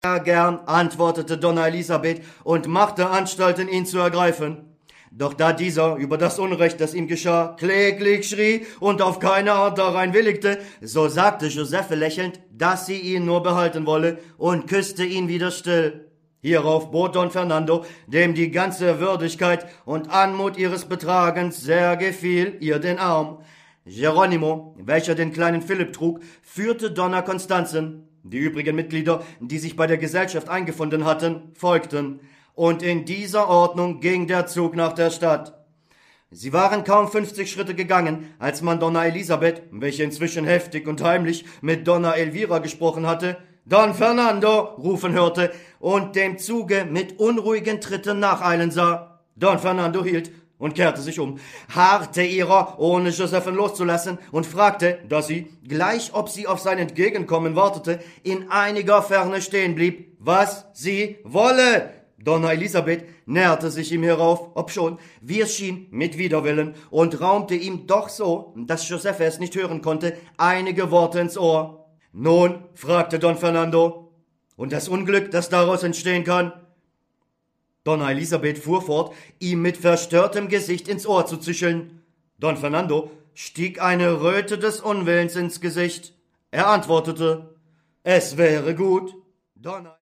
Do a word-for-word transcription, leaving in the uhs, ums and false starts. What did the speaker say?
Sehr gern, antwortete Donna Elisabeth und machte Anstalten, ihn zu ergreifen. Doch da dieser über das Unrecht, das ihm geschah, kläglich schrie und auf keine Art darein willigte, so sagte Josephe lächelnd, dass sie ihn nur behalten wolle und küsste ihn wieder still. Hierauf bot Don Fernando, dem die ganze Würdigkeit und Anmut ihres Betragens sehr gefiel, ihr den Arm. Geronimo, welcher den kleinen Philipp trug, führte Donna Constanzen. Die übrigen Mitglieder, die sich bei der Gesellschaft eingefunden hatten, folgten. Und in dieser Ordnung ging der Zug nach der Stadt. Sie waren kaum fünfzig Schritte gegangen, als man Donna Elisabeth, welche inzwischen heftig und heimlich mit Donna Elvira gesprochen hatte, Don Fernando rufen hörte und dem Zuge mit unruhigen Tritten nacheilen sah. Don Fernando hielt und kehrte sich um, harrte ihrer, ohne Josephen loszulassen, und fragte, dass sie, gleich ob sie auf sein Entgegenkommen wartete, in einiger Ferne stehen blieb, was sie wolle. Donna Elisabeth näherte sich ihm hierauf, obschon, wie es schien, mit Widerwillen, und raumte ihm doch so, dass Joseph es nicht hören konnte, einige Worte ins Ohr. »Nun«, fragte Don Fernando, »und das Unglück, das daraus entstehen kann?« Donna Elisabeth fuhr fort, ihm mit verstörtem Gesicht ins Ohr zu zischeln. Don Fernando stieg eine Röte des Unwillens ins Gesicht. Er antwortete, »Es wäre gut.« Donna